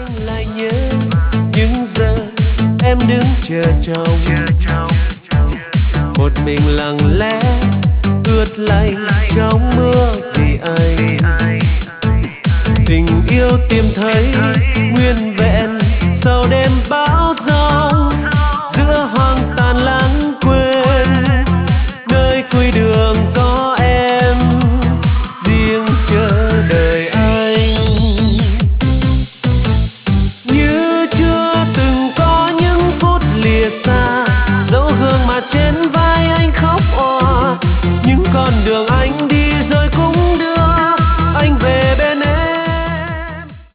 thương lại nhớ những giờ em đứng chờ chồng, một mình lặng lẽ ướt lạnh trong mưa vì anh. Tình yêu tìm thấy